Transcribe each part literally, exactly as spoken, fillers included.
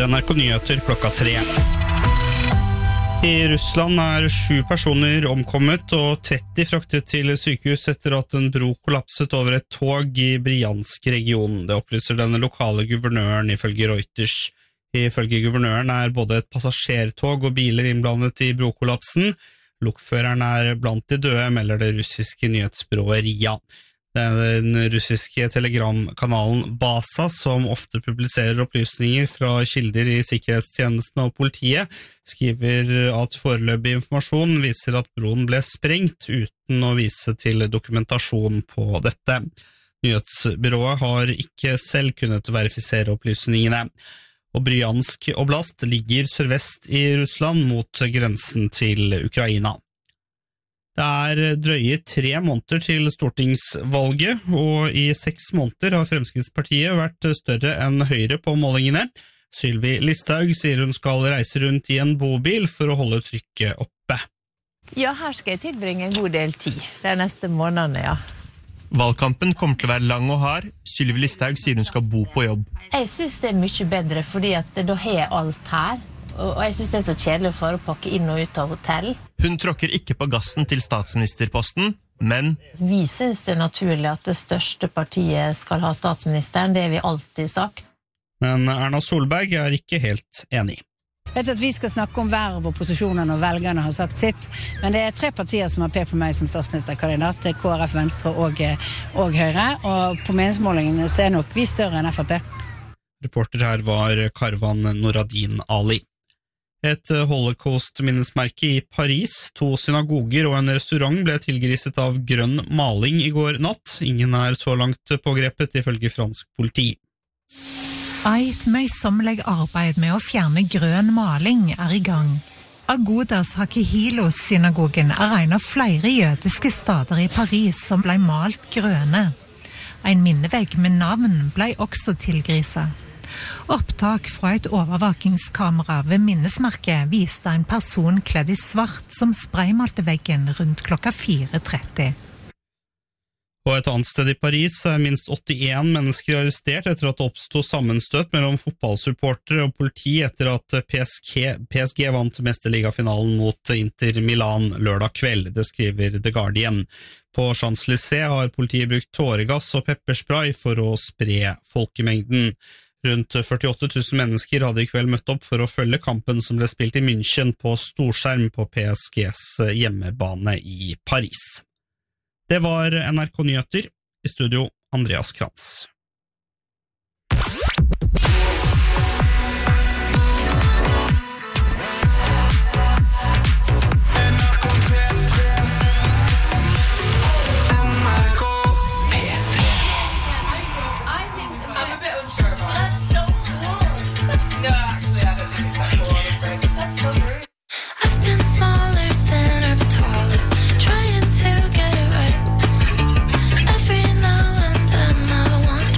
er N R K Nyheter klokka tre. I Russland er sju personer omkommet og tretti fraktet til sykehus etter at en bro kollapset over et tog i Bryansk-regionen. Det opplyser den lokale guvernøren ifølge Reuters. Ifølge guvernøren er både et passasjertog og biler innblandet i brokollapsen. Lokføreren er blant de døde, melder det russiske nyhetsbyrået R I A. Den russiske telegramkanalen Basa, som ofte publiserer opplysninger fra kilder i sikkerhetstjenesten og politiet, skriver at foreløpig informasjon viser at broen ble sprengt uten å vise til dokumentasjon på dette. Nyhetsbyrået har ikke selv kunnet verifisere opplysningene. Og Bryansk oblast ligger sørvest i Russland mot grensen til Ukraina. Det er drøye tre måneder til stortingsvalget, og i seks måneder har Fremskrittspartiet vært større enn Høyre på målingene. Sylvi Listhaug sier hun skal reise rundt i en bobil for å holde trykket oppe. Ja, her skal jeg tilbringe en god del tid, de neste månedene, ja. Valgkampen kommer til å være lang og hard. Sylvi Listhaug sier hun skal bo på jobb. Jeg synes det er mye bedre, fordi at da har jeg alt her. Og jeg synes det er så kjedelig for å pakke inn og ut av hotell. Hun tråkker ikke på gassen til statsministerposten, men vi synes det er naturlig at det største partiet skal ha statsministeren, det har vi alltid sagt. Men Erna Solberg er ikke helt enig. Jeg vet at vi skal snakke om verv og posisjonene og velgerne har sagt sitt, men det er tre partier som har pekt på meg som statsministerkandidat, det er K R F, Venstre og, og Høyre, og på meningsmålingene så er nok vi større enn F R P. Reporter her var Karvan Noradin Ali. Et holocaust-minnesmerke i Paris, to synagoger og en restaurant ble tilgriset av grønn maling i går natt. Ingen er så langt pågrepet ifølge fransk politi. Et møysommelig arbeid med å fjerne grønn maling er i gang. Agodas Hakehilos-synagogen er en av flere jødiske stader i Paris som ble malt grønne. En minnevegg med navn ble også tilgriset. Opptak fra et overvåkingskamera ved minnesmerket viste en person kledd i svart som spraymalte veggen rundt klokka fire tretti. På et annet sted i Paris er minst åttien mennesker arrestert etter at det oppstod sammenstøt mellom fotballsupportere og politi etter at P S G, P S G vant mesterligafinalen mot Inter Milan lørdag kveld, det skriver The Guardian. På Champs-Élysées har politiet brukt tåregass og pepperspray for å spre folkemengden. Rundt førtiåtte tusen mennesker hadde i kveld møtt opp for å følge kampen som ble spilt i München på storskjerm på P S Gs hjemmebane i Paris. Det var N R K Nyheter, i studio Andreas Krantz. Trying to get it right. Every now and then I want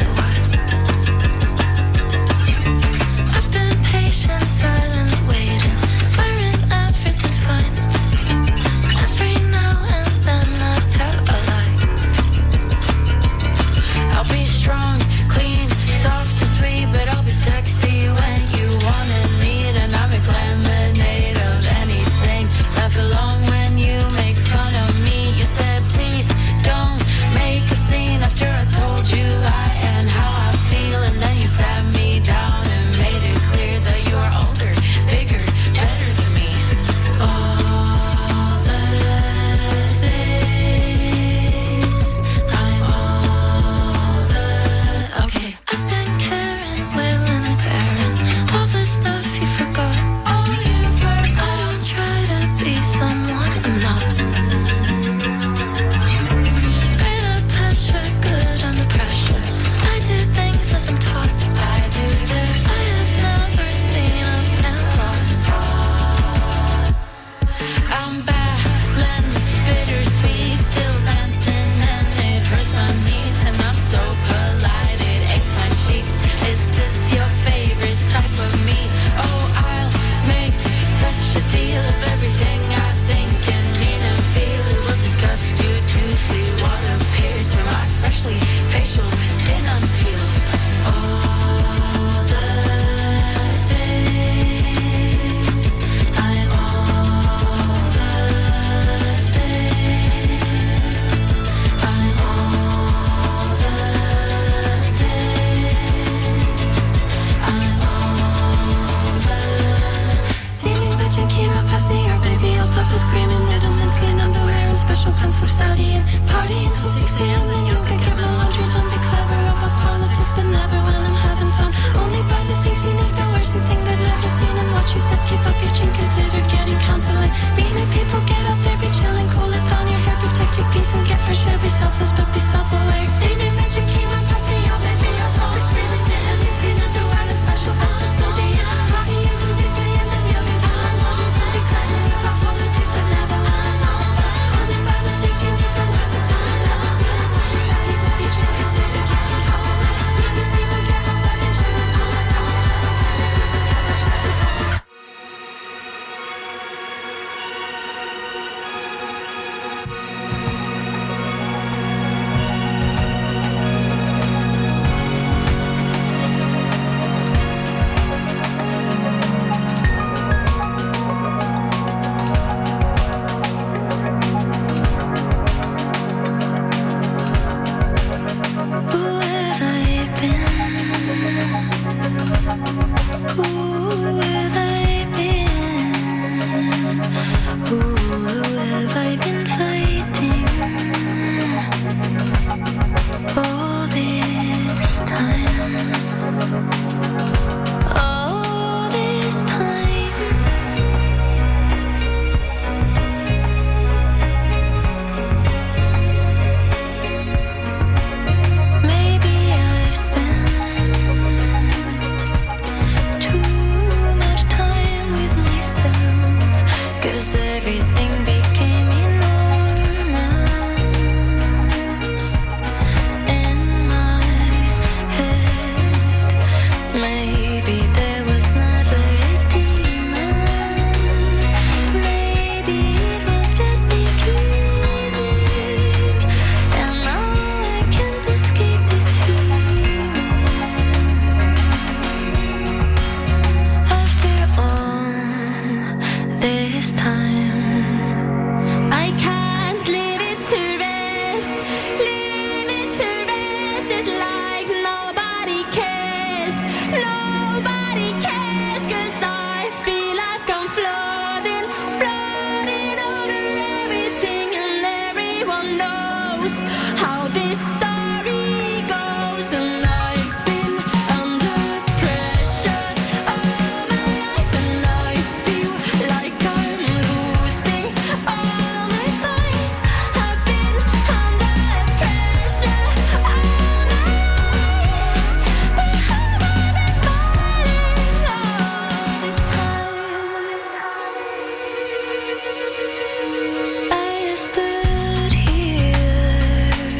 Party until six a.m. then yoga, get my laundry done, be clever about politics, but never when I'm having fun. Only buy the things you need, the worst thing they've never seen, and watch your step, keep up your chin, consider getting counseling. Meet new people, get up there, be chilling, cool it down your hair, protect your peace and get fresh air, be selfless but be self-aware. See me mention Kima, pass me on, baby, I'll stop it, screaming, and you've seen underwear and special pants for studying. Party until six a.m. then yoga, get my laundry done, be clever about politics, but never when I'm having fun. Only buy the things you need, the worst thing they've never seen, and watch your step, keep up your chin, consider getting counseling. Meet new people, get up there, be chilling, cool it down your hair, protect your peace and get fresh air, be selfless. Stood here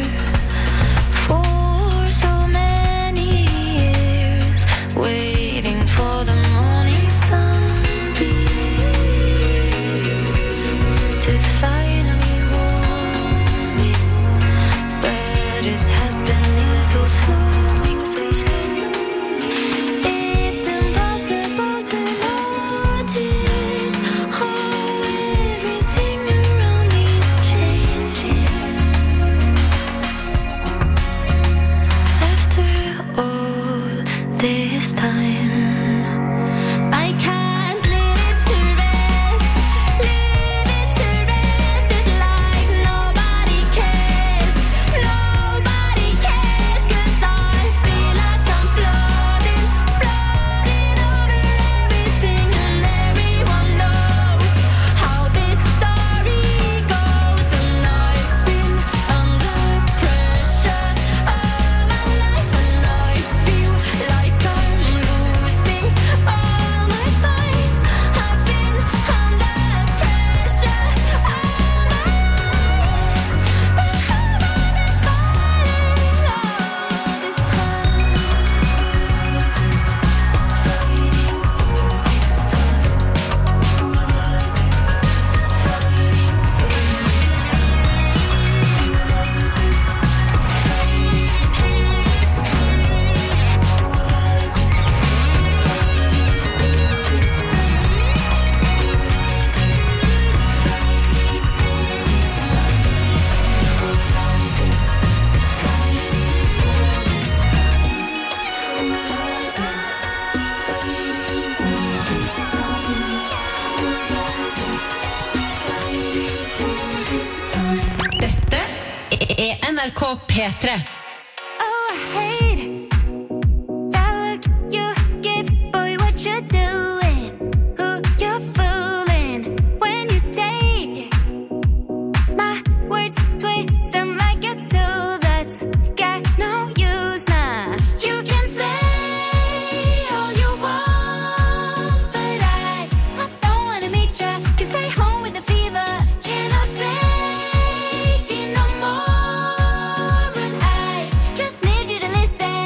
N R K P tre. Oh, I hate that look you give, boy, what you doing? Who you fooling when you take my words, twist them like a tool that's got no use now. You can say all you want, but I, I don't wanna meet ya. Can stay home with the fever. Cannot fake it no more, and I just need you to listen.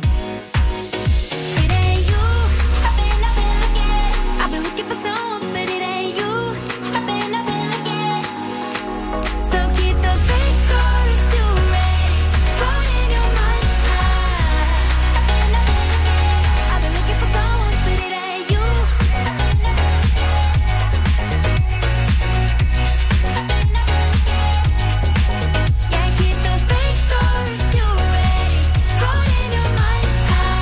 It ain't you. I've been, I've been looking. I've been looking for someone, but it ain't you. I've been, I've been looking. So keep those fake stories you read, put in your mind. I've been, I've been looking. I've been looking for someone, but it ain't you. I've been, I've been yeah, keep those fake stories you read, put in your mind.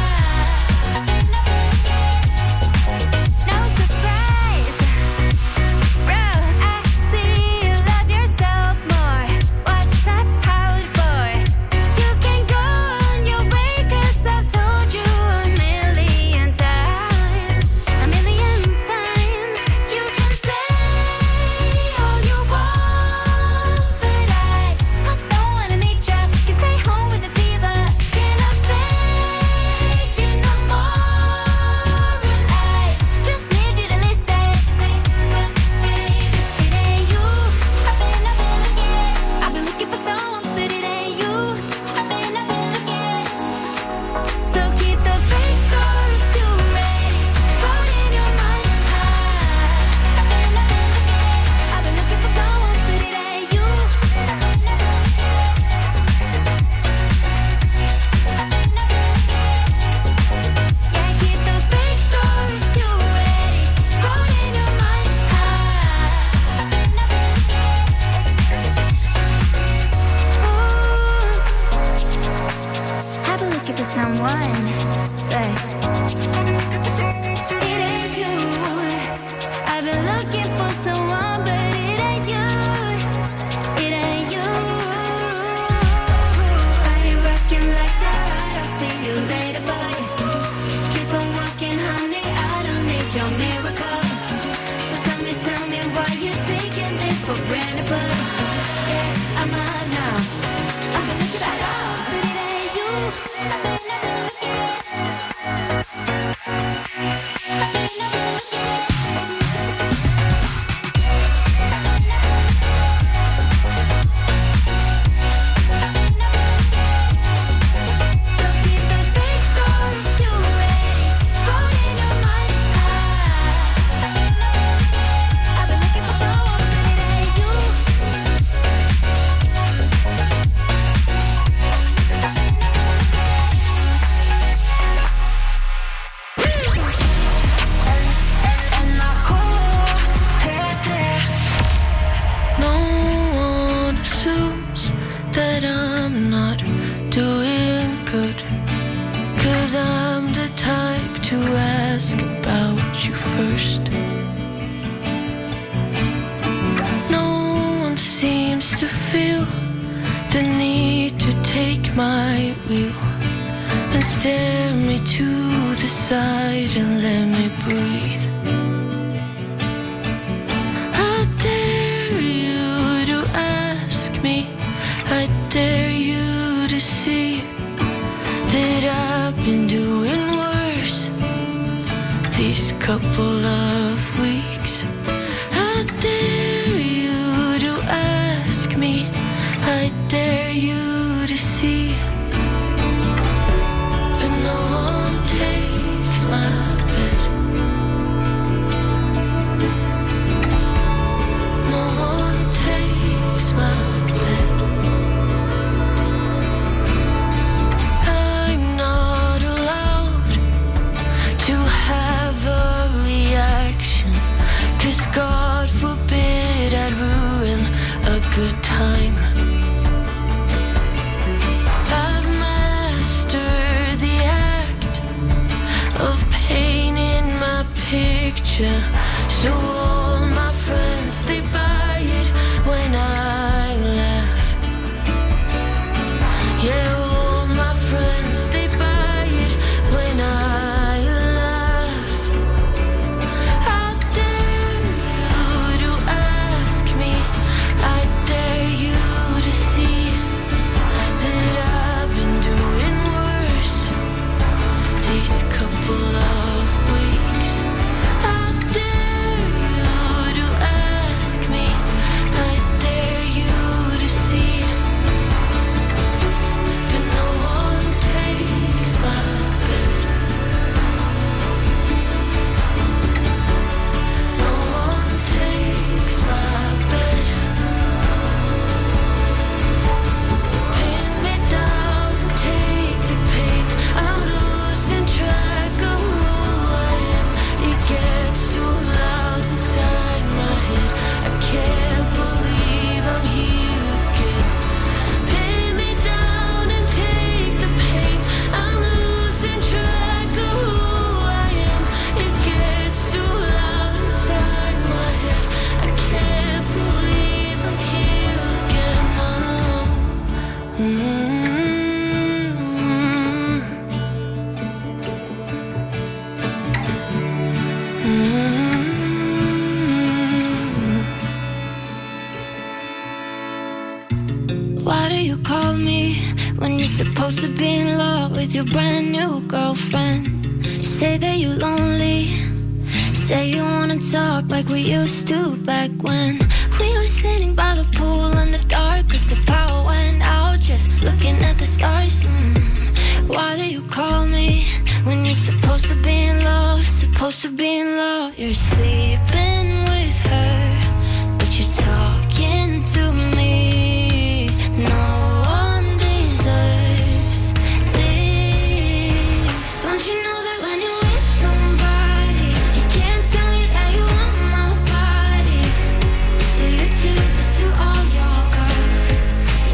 No surprise, bro. I see you love yourself more. What's that pout for? You can go on your way, 'cause I've told you a million times, a million times. You can say all you want, but I, I don't wanna meet ya. Can stay home with the fever. Cannot fake it no more, and I just need you to listen. Listen, baby, it ain't you. I've been, I've been looking. I've been looking for someone, but it ain't you. I've been, I've been looking. So keep those fake stories you read, put in your mind. I've been, I've been looking. I've been looking for someone, but it ain't you. I've been, I've been yeah, keep those fake stories you read, put in your mind. I've been, I've been I've been looking for someone, but it ain't you. I've been looking for someone, but it ain't you. It ain't you. Body rocking like Sarah, I'll see you later, boy. Keep on walking, honey, I don't need your miracle. So tell me, tell me why you taking this for granted, but yeah, I'm out now. I've been looking at all, but it ain't you. I've been, I've been looking. I've been, I've been looking. So keep those fake stories you read, put in your mind. I've been looking for someone, but it ain't you. N R K P tre. No one assumes that I'm not doing good, 'cause I'm the type to ask about you first. No one seems to feel the need to take my wheel and stare me to the side and let me breathe. I dare you to ask me, I dare you to see that I've been doing worse these couple of weeks. I dare you to ask me, I dare you to see, but no one takes my bed. No one takes my bed. I'm not allowed to have a reaction, 'cause God forbid I'd ruin a good time. I've mastered the act of painting my picture, so all my friends, they buy it when I laugh. you call me when you're supposed to be in love with your brand new girlfriend? Say that you're lonely. Say you wanna talk like we used to back when we were sitting by the pool in the dark, cause the power went out, just looking at the stars. mm. Why do you call me when you're supposed to be in love? Supposed to be in love. You're sleeping with her, but you're talking to me. No one deserves this. Don't you know that when you're with somebody, you can't tell me that you want my body? Do you do this to all your girls?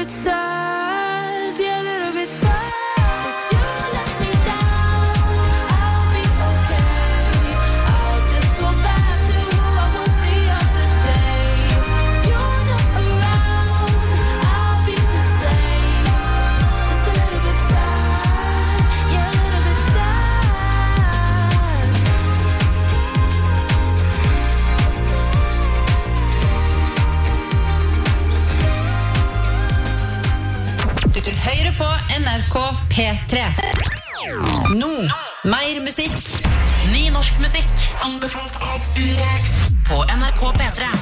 bit sad, yeah, a little bit sad. Du hører på N R K P tre. Nå, mer musikk. Ny norsk musikk, anbefalt av Urek på N R K P tre.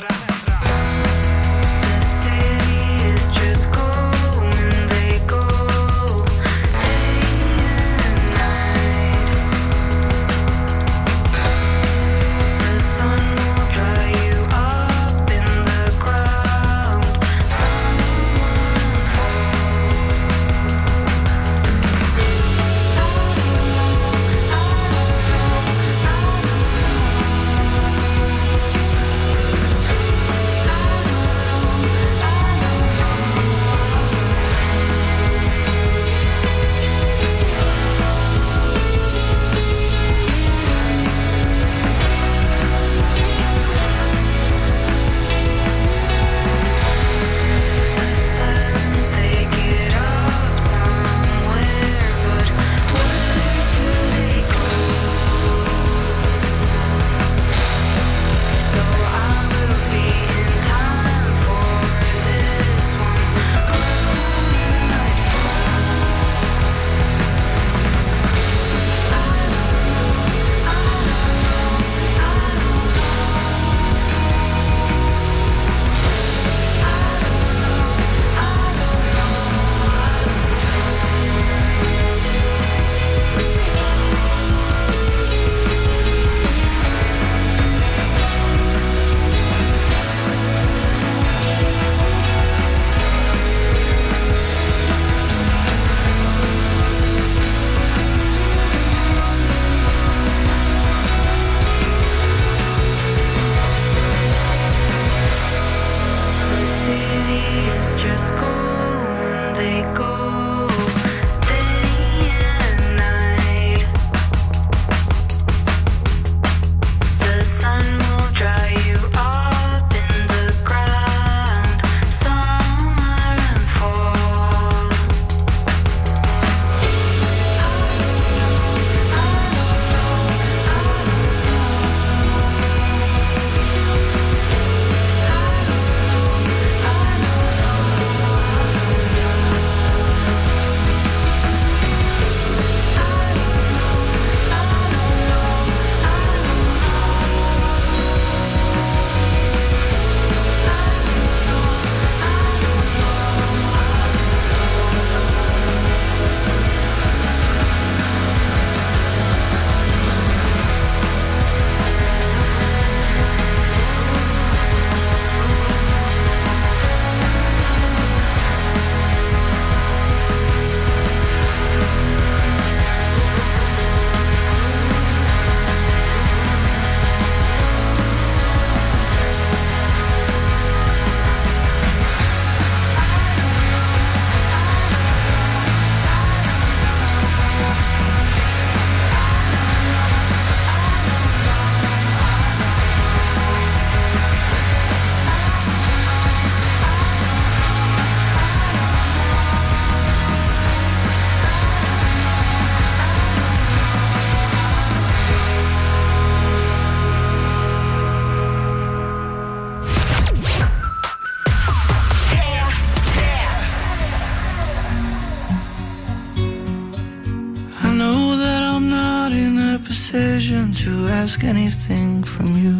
decision to ask anything from you.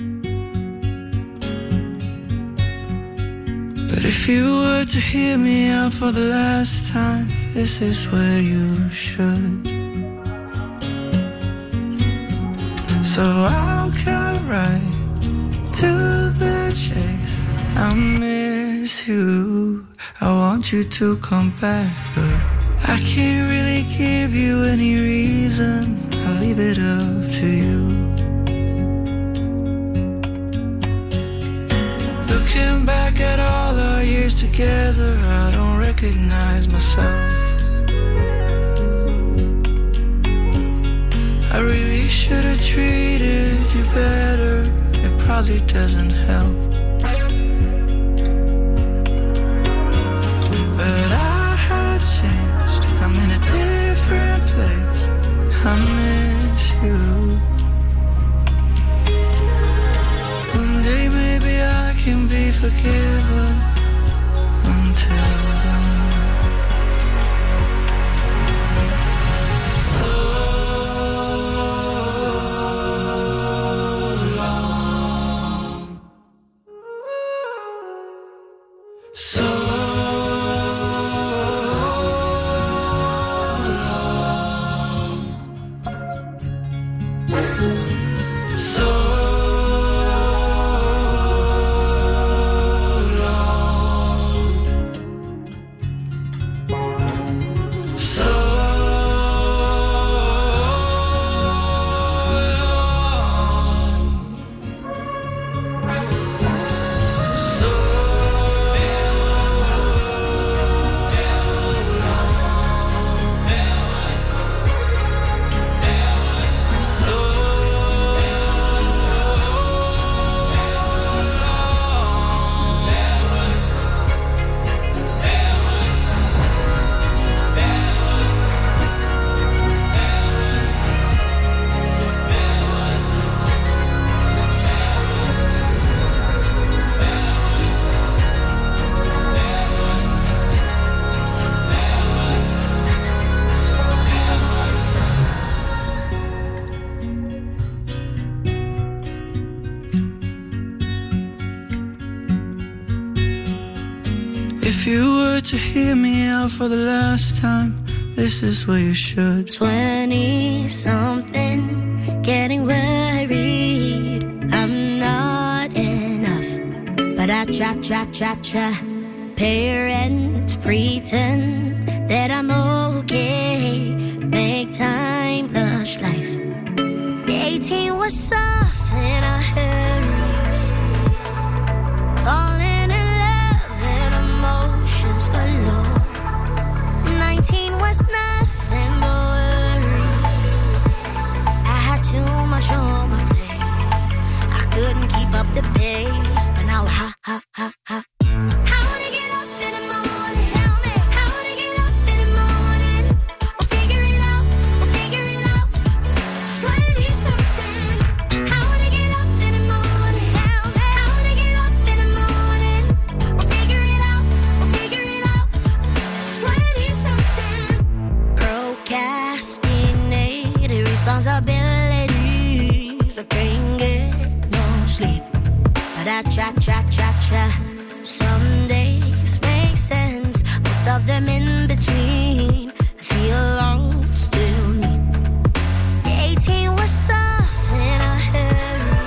But if you were to hear me out for the last time, this is where you should. So I'll come right to the chase. I miss you, I want you to come back, but I can't really give you any reason. I'll leave it up to you. Looking back at all our years together, I recognize myself. I really should have treated you better. It probably doesn't help. But I have changed. I'm in a different place. I miss you. One day maybe I can be forgiven. Until then, so long, so long, so if you were to hear me out for the last time, this is what you should. Twenty-something, getting worried I'm not enough, but I try, try, try, try. Parents pretend that I'm okay, make time lush life. Eighteen was soft in a hurry, falling in love and emotions galore. Nineteen was nothing but worries. I had too much on my plate. I couldn't keep up the pace, but now ha ha ha ha. How to get up in the morning? Tell me how to get up in the morning. We'll figure it out. We'll figure it out. Twenty something. How to get up in the morning? Tell me how to get up in the morning. We'll figure it out. We'll figure it out. Twenty something. Procrastinated responsibilities. I can't get no sleep, but I try, try, try, try. Some days make sense, most of them in between. I feel lost, still need. Eighteen was soft in a hurry,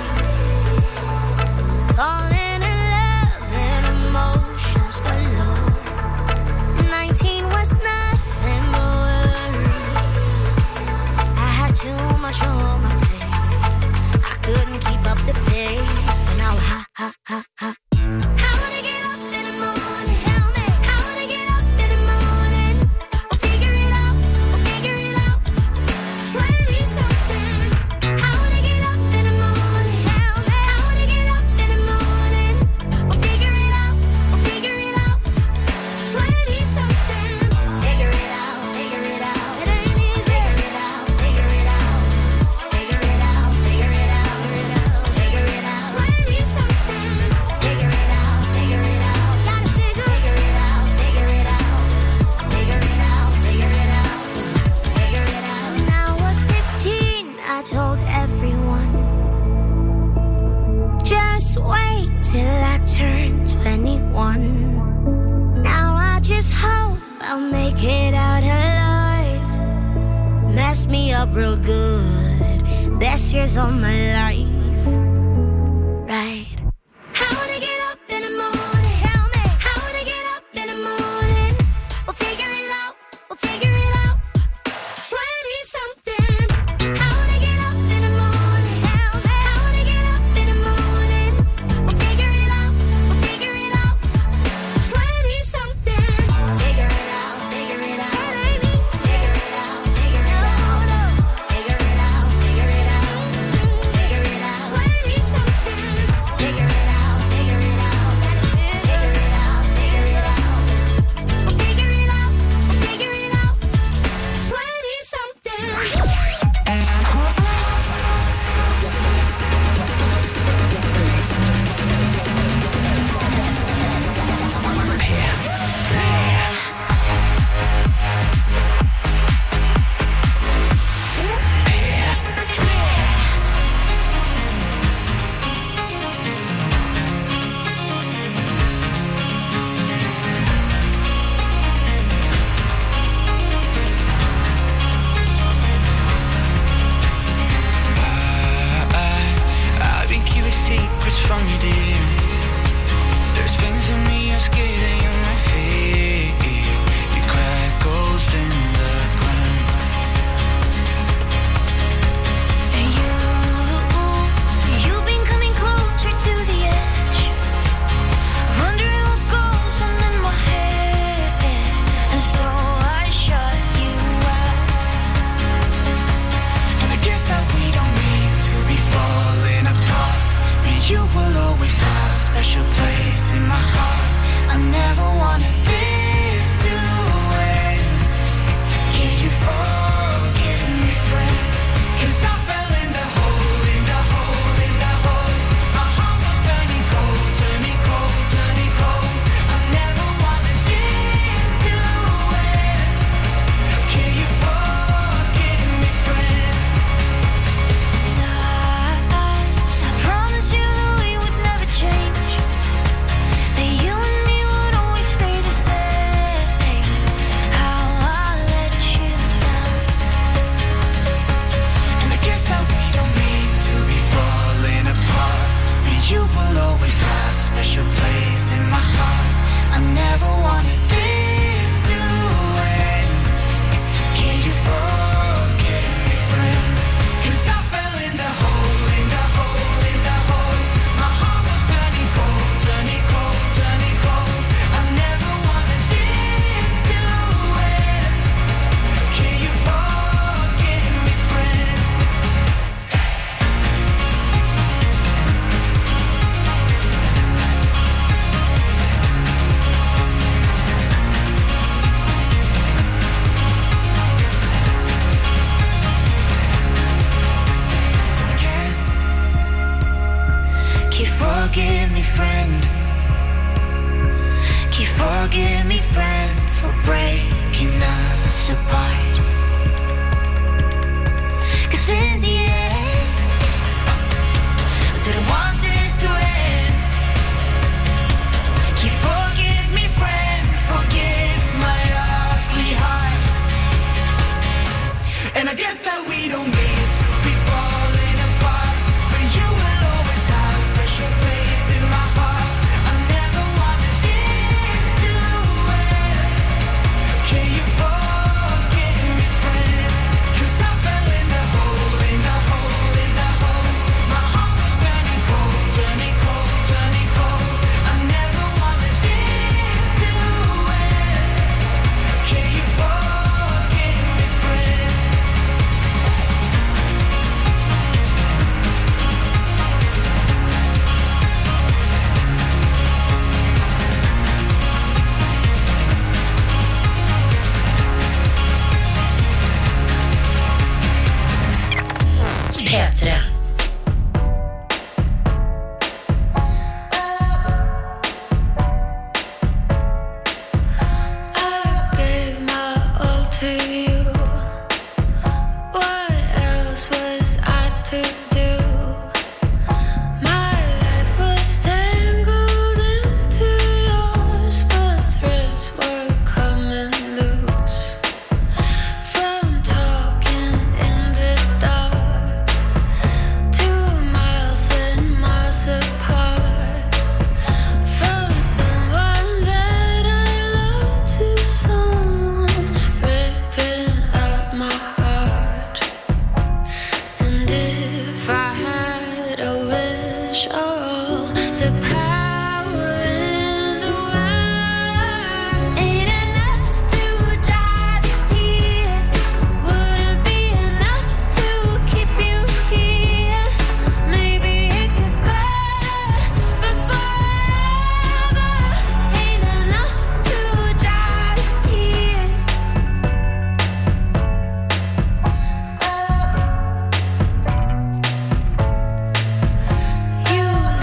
falling in love and emotions galore. Nineteen was nothing but worries. I had too much on my plate. I couldn't keep up the pace, but now ha ha ha ha. How to get up in the morning? Tell me how to get up in the morning. We'll figure it out. We'll figure it out. Twenty something. How to get up in the morning? Tell me how to get up in the morning. We'll figure it out. We'll figure it out. Twenty something. Figure it out. Figure it out. It ain't easy. Figure it out. Figure it out. Figure it out. Figure it out. Figure it out. Twenty something. Figure it out. Figure it out. Gotta figure it out. Figure it out. Figure it out. Figure it out. Figure it out. When I was fifteen, I told everyone, just wait till I turn twenty-one. Now I just hope I'll make it out alive. Mess me up real good. Best years of my life. Right. How to get up in the morning? Tell me how to get up in the morning. We'll figure it out. We'll figure it out. Twenty something. How to get up in the morning? Tell me how to get up in the morning. We'll figure it out. We'll figure it out. Twenty something. Figure it from you, dear. There's things in me I'm scared that you might fear. You crack holes in the ground. And you, you've been coming closer to the edge, wondering what goes on in my head. And so I shut you out. And I guess that we don't mean to be falling apart, but you will always have a special place in my heart. I never wanted this to end. Can you forgive me, friend? 'Cause I fell in the hole, in the hole, in the hole. My heart was turning cold, turning cold, turning cold. I never wanted this to end. Can you forgive me, friend? I, I promise you that we would never change, that you and me would always stay the same. How I let you down. And I guess that we don't mean to be falling apart, but you will always have a special place in my heart. I never wanted this to end. Can you forgive me, friend? 'Cause I fell in the hole, in the hole, in the hole. My heart was turning cold, turning cold, turning cold. I never wanted this to end. Can you forgive me, friend? So can you forgive me, friend? Can you forgive me, friend, for breaking us apart? 'Cause in the end, I didn't want this to end. Can you forgive me, friend? Forgive my ugly heart. And I guess that we don't mean to be falling apart, but you will always have a special place in my heart. I never wanted this to end. Can you forgive me, friend? 'Cause I fell in the hole, in the hole, in the hole. My heart was turning cold, turning cold, turning cold. I never wanted this to end. Can you forgive me, friend? P tre. I gave my all to you. What else was I to do? My life was tangled into yours, but threads were coming loose from talking in the dark. Two miles and miles apart, from someone that I love to someone ripping up my heart. And if I had a wish, all the power in the world ain't enough to dry these tears, wouldn't be enough to keep you here. Maybe it gets better, but forever ain't enough to dry these tears. You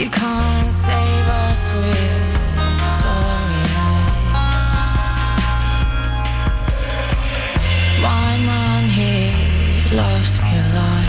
You can't save us with sorry eyes. My man, he loves me alive.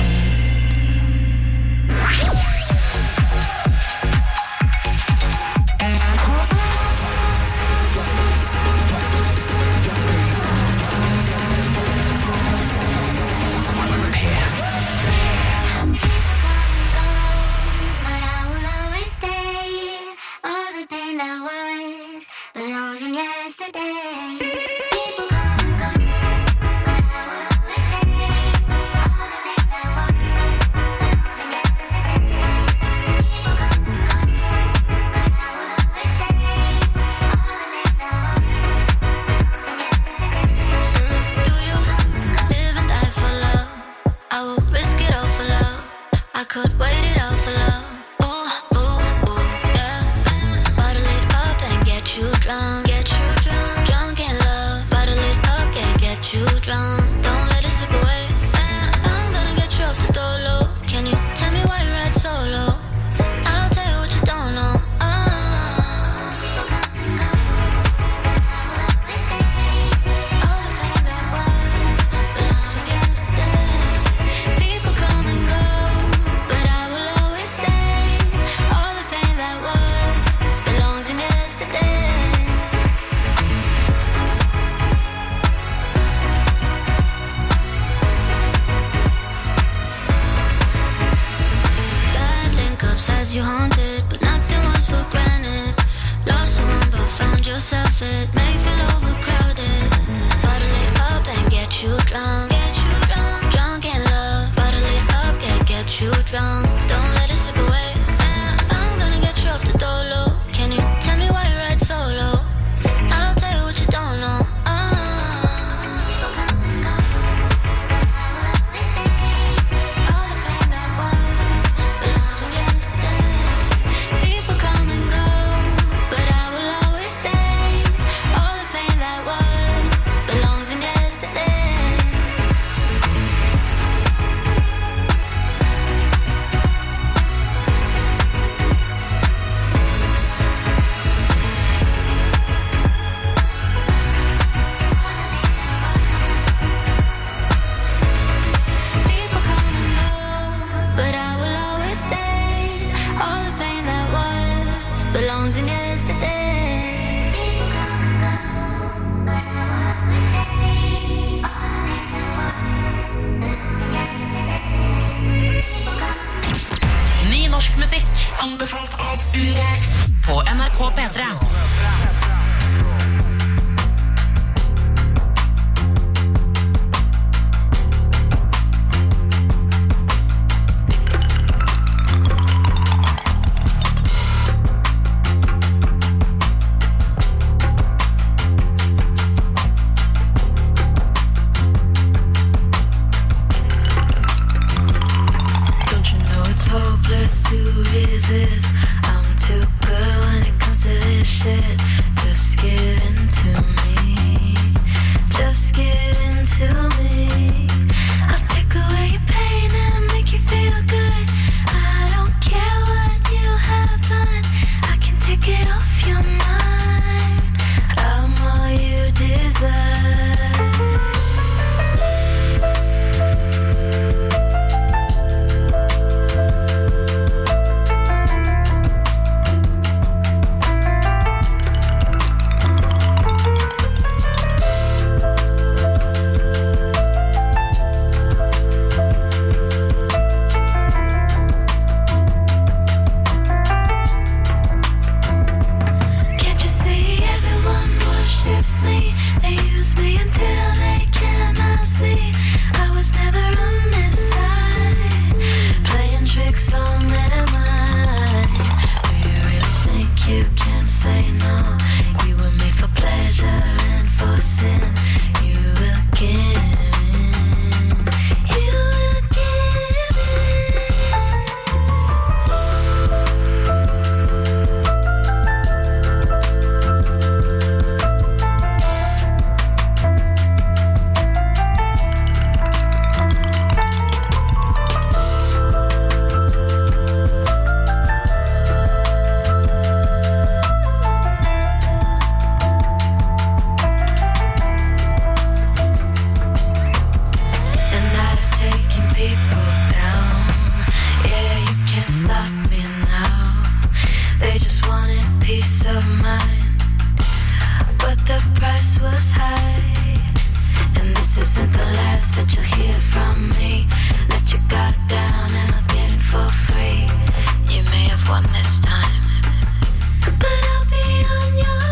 They just wanted peace of mind, but the price was high. And this isn't the last that you'll hear from me. Let your guard down and I'll get it for free. You may have won this time, but I'll be on your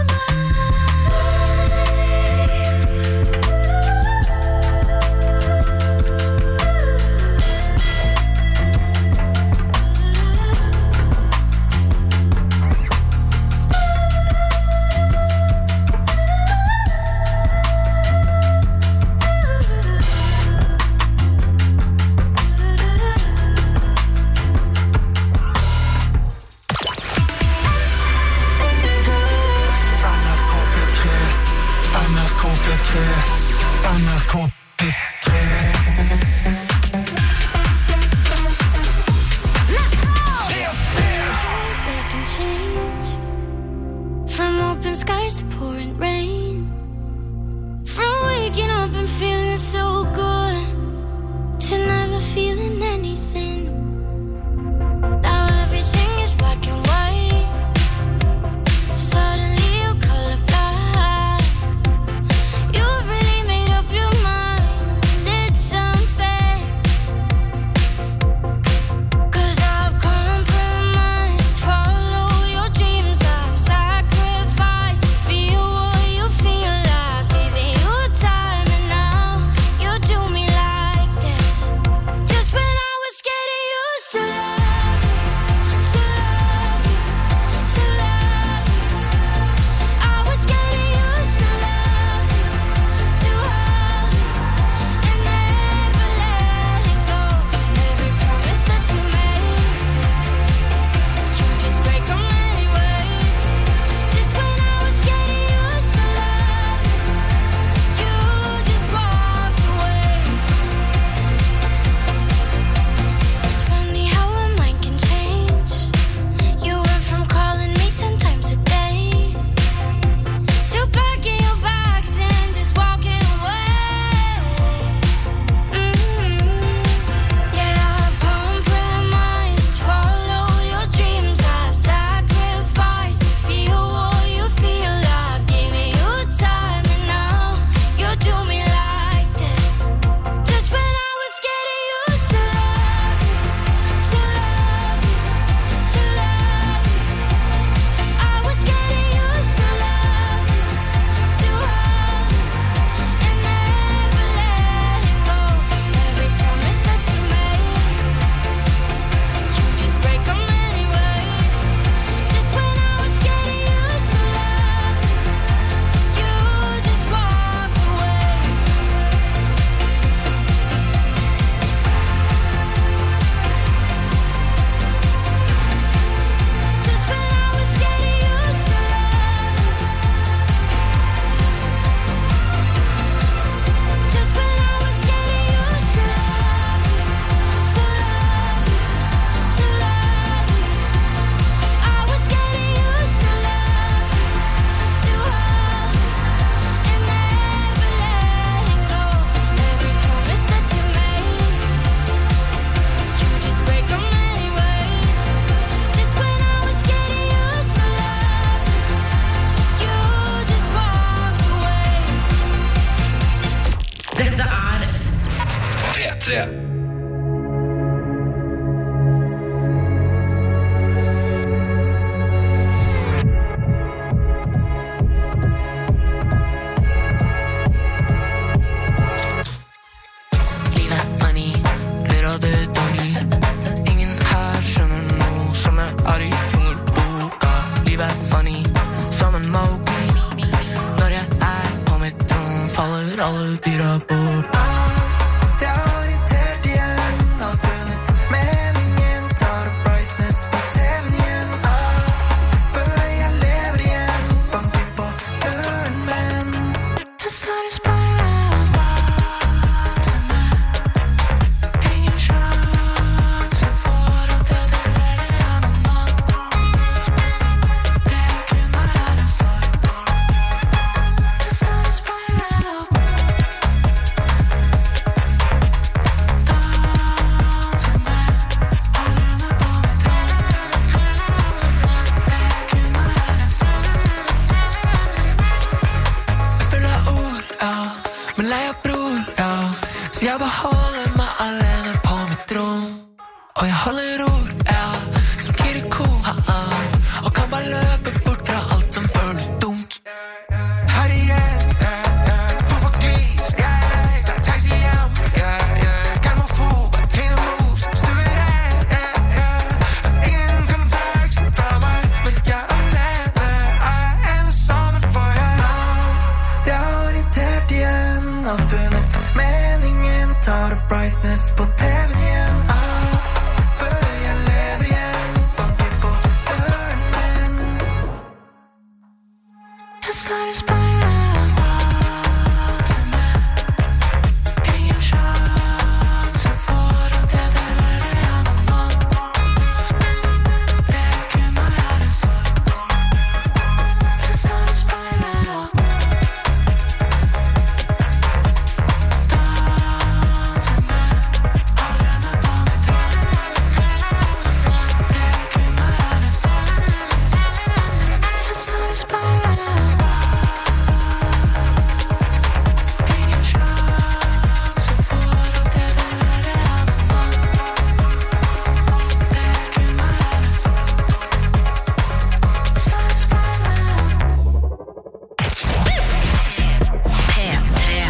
Så jeg beholder meg alene på mitt rom. Og jeg holder ord, ja, som Kiriko, ha-ha. Og kan bare løpe bort fra alt som føles dumt. Her igjen, yeah, yeah. Hvorfor glis, jeg er lei. Der er taxi hjem, yeah, yeah. Germofob, clean the moves. Stue ren, yeah, yeah. Ingen kan ta aksen fra meg, men jeg er alene. Jeg er enestående for jeg nå. Jeg er orientert igjen, har funnet meningen. Tar opp brightness på T V-en igjen. Føler jeg lever igjen, banker på døren min. Jeg slår i speilet til meg. Ingen sjanse for at jeg deler det en annen mann. Det er ikke noe jeg det står. Jeg slår i speilet til meg. Alene på mitt rom. Det er ikke noe jeg det står. Jeg slår i speilet. Ingen sjanse for at jeg deler det en annen mann. Det er ikke noe jeg det står. Slår i speilet. P tre.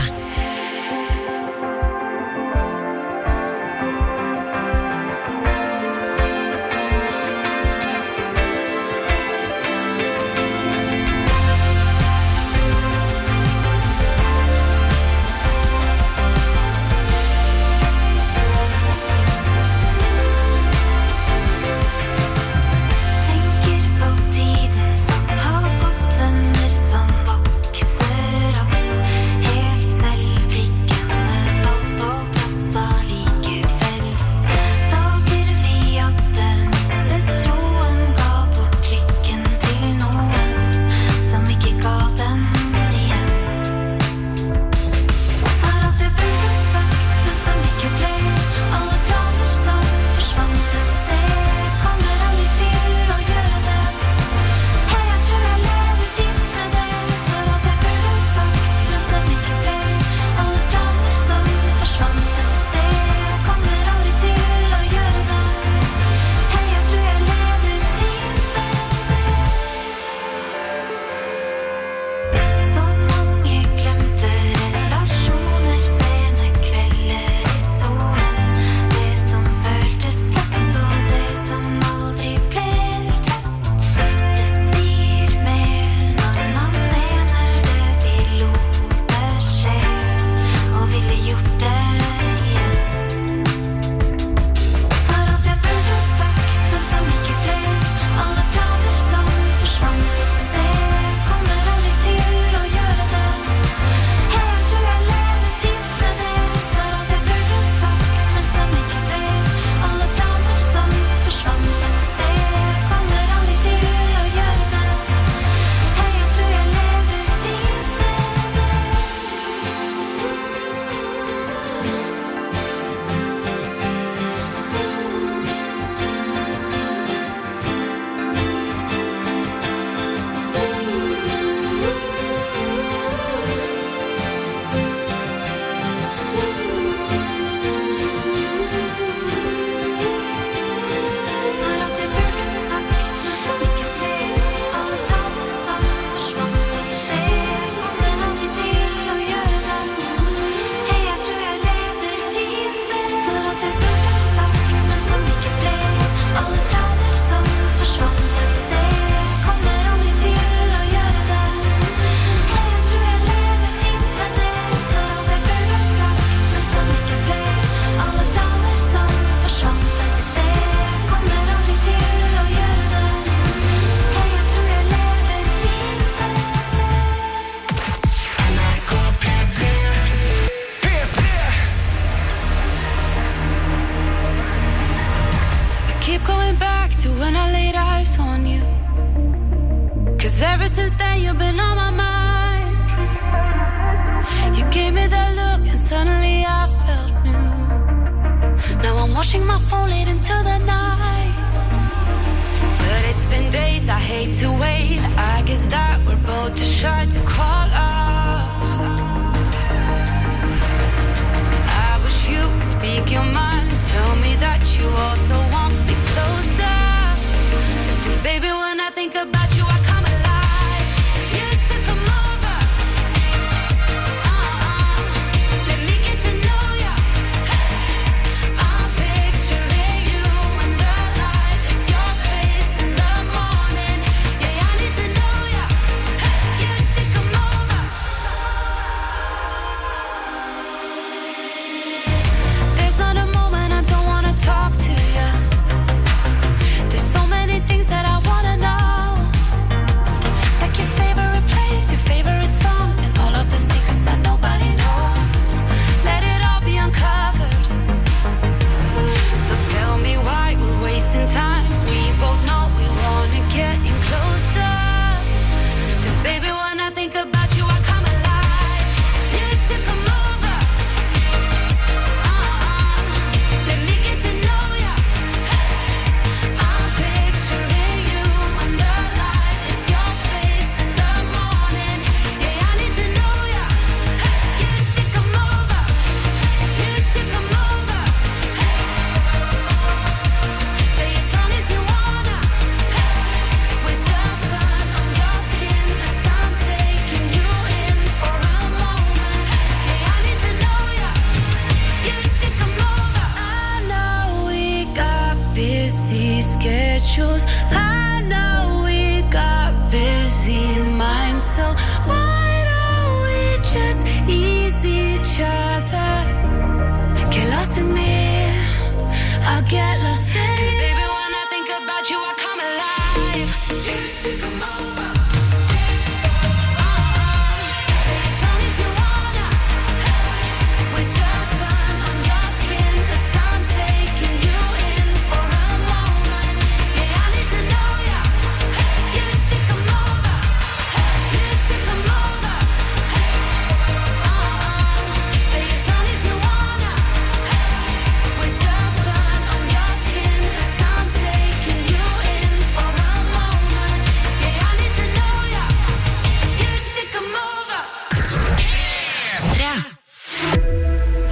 Tenker på tiden som har gått, venner som vokser opp. Helt selv prikkene falt på plass allikevel. Dager vi hadde mistet troen, ga bort lykken til noen som ikke ga den igjen. For alt jeg burde sagt, men som ikke ble. Alle planer som forsvant et sted, kommer aldri til å gjøre det. Hei, jeg tror jeg lever fint med det. For alt jeg burde sagt, men som ikke ble. Alle planer som forsvant et sted, kommer aldri til å gjøre det. Hei, jeg tror jeg lever fint med det. Så mange glemte relasjoner, sene kvelder i solen. Det som føltes lett og det som aldri ble helt rett. Det svir mer når man mener det. Vi lot det skje og ville gjort det igjen. For alt jeg burde sagt, men som ikke ble. Alle planer som forsvant et sted, kommer aldri til å gjøre det. Hei, jeg tror jeg lever fint med det. For alt jeg burde sagt, men som ikke ble. Alle planer som forsvant et sted, kommer aldri til å gjøre det. Hei, jeg tror jeg lever fint med For alt jeg burde sagt, men som ikke ble. Alle planer som forsvant et sted, kommer aldri til å gjøre det. Hei, jeg tror jeg lever fint med. For alt jeg burde sagt, men som ikke ble. Alle planer som forsvant et sted, kommer aldri til å gjøre det. Hei, jeg tror jeg lever fint med det. For alt jeg burde sagt, men som ikke ble. Alle planer som forsvant et sted, kommer aldri til å gjøre det. Hei, jeg tror jeg lever fint med det. N R K P tre. P tre. I keep going back to when I laid eyes on you. Cause ever since then you've been on my mind. You gave me that look and suddenly I felt new. Now I'm watching my phone late into the night. But it's been days, I hate to wait. I guess that we're both too shy to call up. I was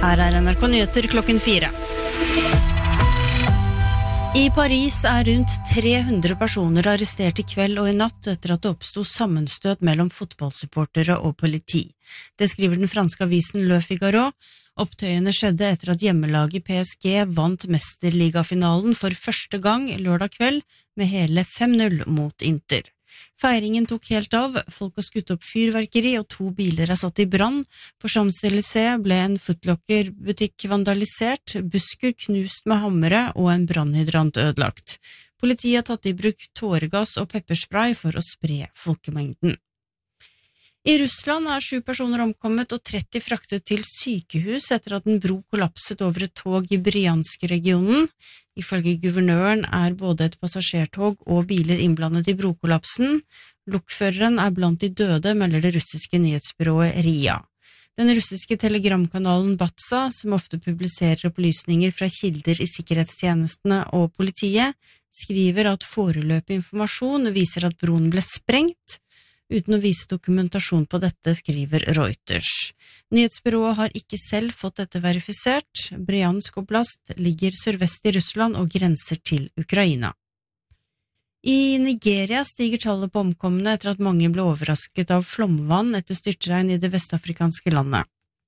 Her er N R K Nyheter klokken fire. I Paris er rundt tre hundre personer arrestert i kveld og i natt etter at det oppstod sammenstøt mellom fotballsupportere og politi. Det skriver den franske avisen Le Figaro. Opptøyene skjedde etter at hjemmelaget P S G vant mesterligafinalen for første gang lørdag kveld med hele fem null mot Inter. Feiringen tok helt av, folk har skutt opp fyrverkeri og to biler er satt i brann. På Champs-Élysées ble en Footlocker-butikk vandalisert, busker knust med hammere og en brannhydrant ødelagt. Politiet har tatt i bruk tåregass og pepperspray for å spre folkemengden. I Russland er sju personer omkommet og tretti fraktet til sykehus etter at en bro kollapset over et tog i Bryansk-regionen. Ifølge guvernøren er både et passasjertog og biler innblandet i brokollapsen. Lokføreren er blant de døde, melder det russiske nyhetsbyrået R I A. Den russiske telegramkanalen Batsa, som ofte publiserer opplysninger fra kilder i sikkerhetstjenestene og politiet, skriver at foreløpig informasjon viser at broen ble sprengt. Uten å vise dokumentasjon på dette, skriver Reuters. Nyhetsbyrået har ikke selv fått dette verifisert. Bryansk oblast ligger sørvest i Russland og grenser til Ukraina. I Nigeria stiger tallet på omkomne etter at mange ble overrasket av flomvann etter styrtregn i det vestafrikanske landet.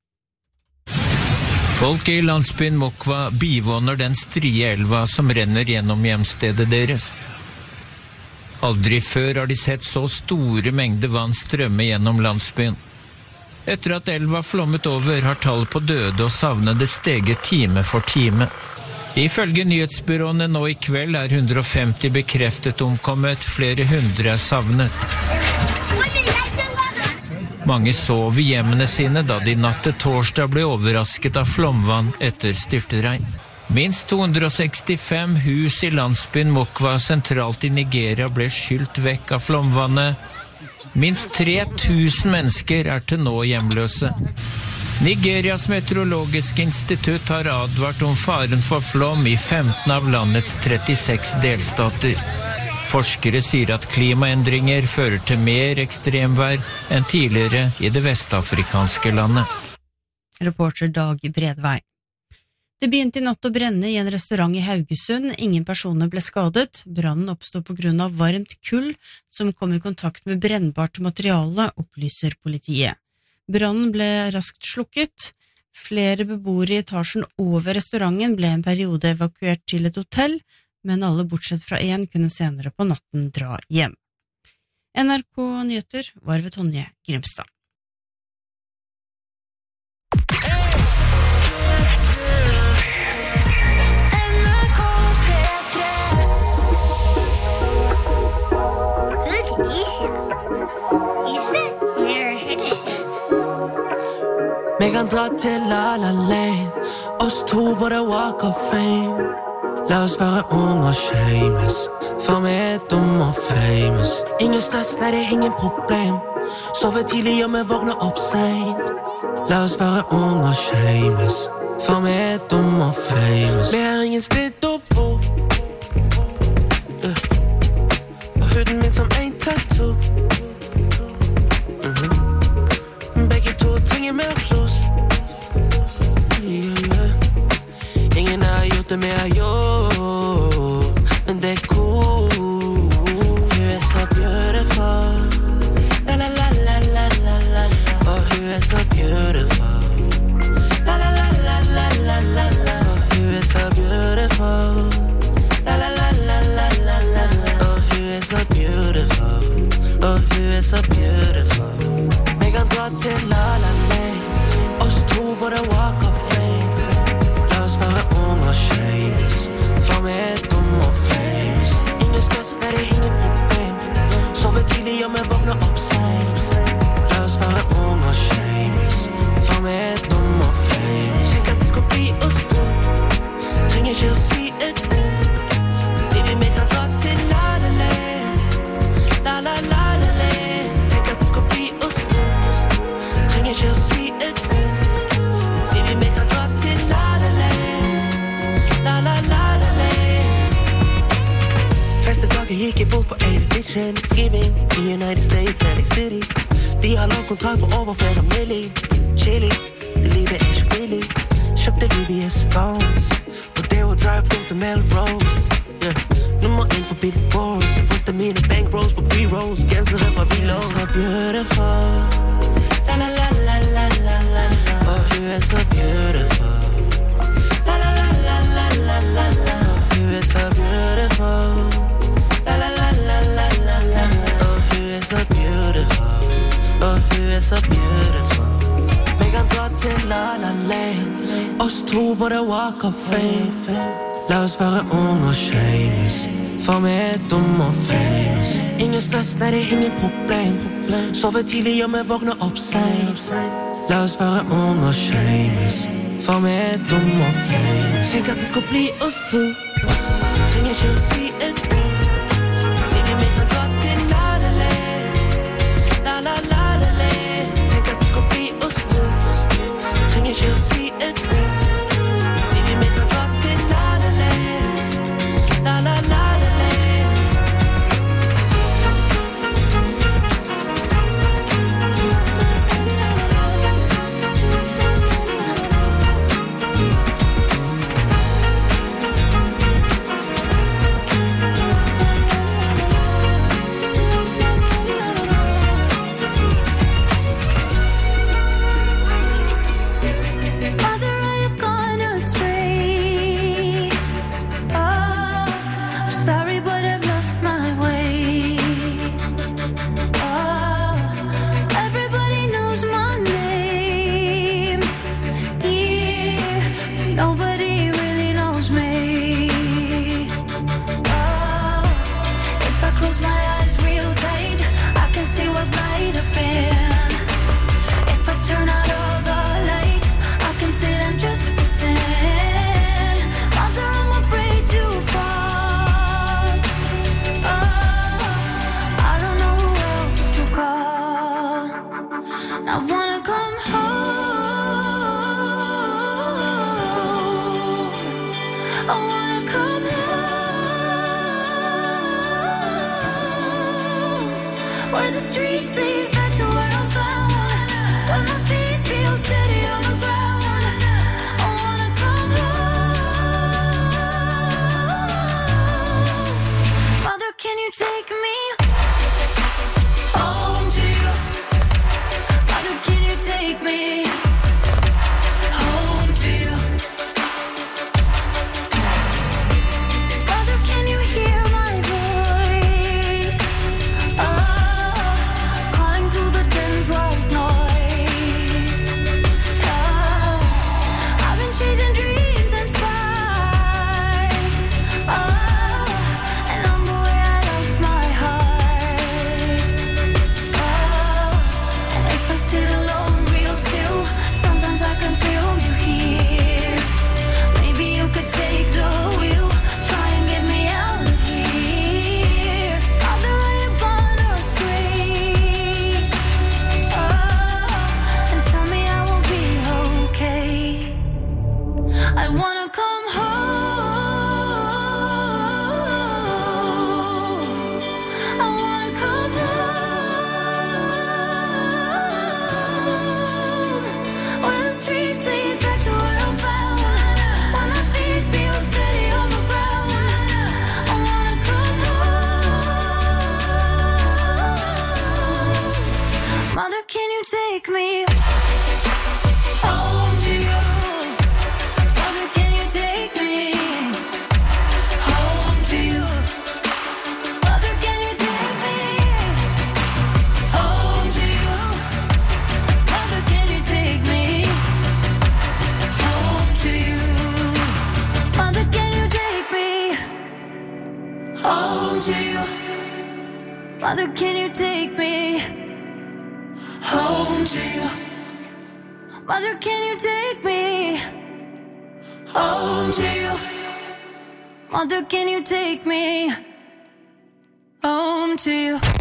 Folk i landsbyen Mokwa bivåner den strie elva som renner gjennom hjemstedet deres. Aldri før har de sett så store mengder vann strømme gjennom landsbyen. Etter at elva flommet over, har tallet på døde og savnede steget time for time. Ifølge nyhetsbyråene nå i kveld er hundre og femti bekreftet omkommet, flere hundre er savnet. Mange sov i hjemmene sine da de natt til torsdag ble overrasket av flomvann etter styrtregn. Minst to hundre og sekstifem hus i landsbyen Mokwa sentralt i Nigeria ble skylt vekk av flomvannet. Minst tre tusen mennesker er til nå hjemløse. Nigerias meteorologiske institutt har advart om faren for flom i femten av landets trettiseks delstater. Forskere sier at klimaendringer fører til mer ekstremvær enn tidligere i det vestafrikanske landet. Reporter Dag Bredvei. Det begynte i natt å brenne i en restaurant i Haugesund. Ingen personer ble skadet. Brannen oppstod på grunn av varmt kull som kom i kontakt med brennbart materiale, opplyser politiet. Brannen ble raskt slukket. Flere beboere i etasjen over restauranten ble en periode evakuert til et hotell, men alle bortsett fra en kunne senere på natten dra hjem. N R K Nyheter var ved Tonje Grimstad. Vi kan dra til La La Land, oss to på the walk of fame. La oss være unge og shameless, for vi er dumme og famous. Ingen stress, nei det er ingen problem. Sove tidlig og vi vågner opp sent. La oss være unge og shameless, for vi er dumme og famous. Vi har ingen slitt opp på uh. Og huden min som en tattoo. uh-huh. Begge to trenger mer flås. yeah, yeah. Ingen har gjort det mer gjort, men det er cool. Hun er så beautiful. La la la la la la la. Og hun er så beautiful. La la la la la la la la. Og hun er så beautiful. La la la la la la la la. Og hun er så beautiful. Og hun er så beautiful. Vi kan dra til La La Land, oss to på the walk of fame. La oss være unge og shameless, for vi er dumme og famous. Ingen stress, nei det er ingen problem. Sove tidlig og vi vågner opp sent. La oss være unge og shameless, for vi er dumme og famous. Tenk at det skal bli oss to, trenger ikke å si et ord. Baby, vi kan dra til La La Land. La la la la la. Tenk at det skal bli oss to, trenger ikke å si et ord. Baby, vi kan dra til La La Land. La la la la la. Første dagen gikk jeg bort på Edition, Thanksgiving i United States, L A City. De har lov kontrakt på over flere milli. Chili, det livet er ikke billig. Köpte V V S Stones på det och drive runt till Melrose. Yeah. Nummer en på Billboard. Jag puttar mina bankrolls på B-rolls. Gänsare fra Vilo. Så beautiful. La la la la la la la. Oh, you are so beautiful. La la la la la la la la. You are so beautiful. La la la la la la la. Oh, you are so beautiful. Oh, you are so beautiful. Vi kan dra til La La Land. Os to på the walk of fame. Lad os være unge og shameless. For mig er dum og famous. Ingen stress, nej det er ingen problem. Sover tidlig og med vågner op sent. Lad os være unge og shameless. For mig er dum og famous. Tænk at det skulle blive os to. Tænk jeg skal sige et ord. Det vi kan dra til La La Land. La la la la la. Tænk at det skulle blive os to. Tænk jeg skal sige et ord. Det vi kan dra til La La Land. La la la la la. Mother, can you take me home to you? Mother, can you take me home to you? Mother, can you take me home to you?